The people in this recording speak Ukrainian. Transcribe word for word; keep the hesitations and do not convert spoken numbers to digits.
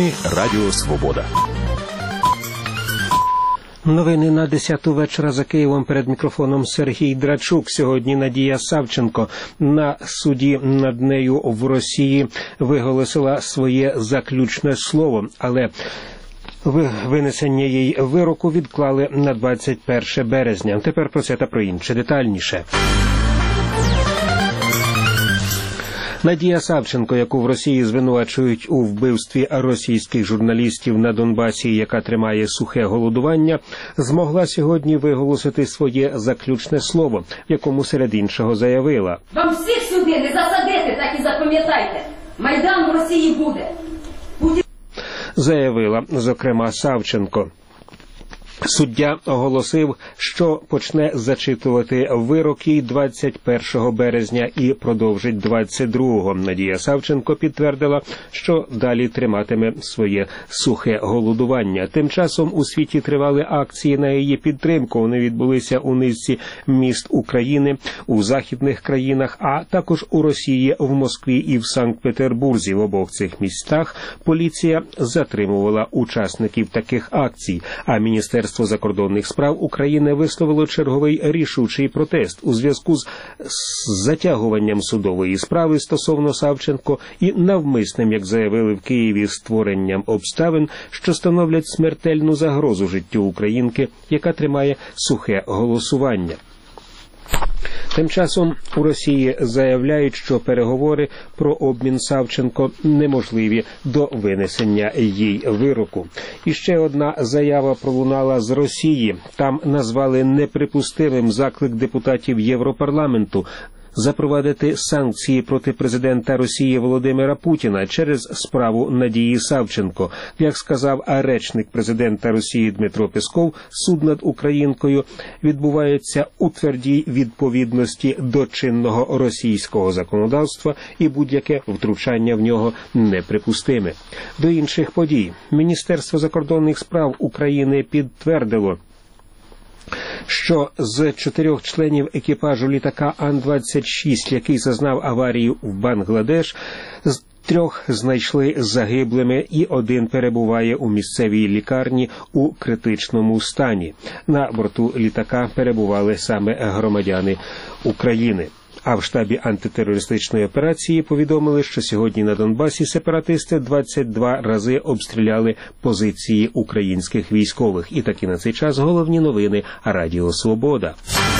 Новини Радіо Свобода. Новини на десяту вечора за Києвом. Перед мікрофоном Сергій Драчук. Сьогодні Надія Савченко на суді над нею в Росії виголосила своє заключне слово, але винесення їй вироку відклали на двадцять перше березня. Тепер про це та про інше детальніше. Надія Савченко, яку в Росії звинувачують у вбивстві російських журналістів на Донбасі, яка тримає сухе голодування, змогла сьогодні виголосити своє заключне слово, в якому серед іншого заявила: «Вам всіх сюди не засадити, так і запам'ятайте. Майдан в Росії буде». буде... Заявила, зокрема, Савченко. Суддя оголосив, що почне зачитувати вироки двадцять першого березня і продовжить двадцять другого. Надія Савченко підтвердила, що далі триматиме своє сухе голодування. Тим часом у світі тривали акції на її підтримку. Вони відбулися у низці міст України, у західних країнах, а також у Росії, в Москві і в Санкт-Петербурзі. В обох цих містах поліція затримувала учасників таких акцій, а Міністерство закордонних справ України висловило черговий рішучий протест у зв'язку з затягуванням судової справи стосовно Савченко і навмисним, як заявили в Києві, створенням обставин, що становлять смертельну загрозу життю українки, яка тримає сухе голосування. Тим часом у Росії заявляють, що переговори про обмін Савченко неможливі до винесення їй вироку. І ще одна заява пролунала з Росії. Там назвали неприпустимим заклик депутатів Європарламенту запровадити санкції проти президента Росії Володимира Путіна через справу Надії Савченко. Як сказав речник президента Росії Дмитро Песков, суд над українкою відбувається у твердій відповідності до чинного російського законодавства і будь-яке втручання в нього неприпустиме. До інших подій. Міністерство закордонних справ України підтвердило, що з чотирьох членів екіпажу літака Ан двадцять шість, який зазнав аварію в Бангладеш, з трьох знайшли загиблими і один перебуває у місцевій лікарні у критичному стані. На борту літака перебували саме громадяни України. А в штабі антитерористичної операції повідомили, що сьогодні на Донбасі сепаратисти двадцять два рази обстріляли позиції українських військових. І таки на цей час головні новини Радіо Свобода.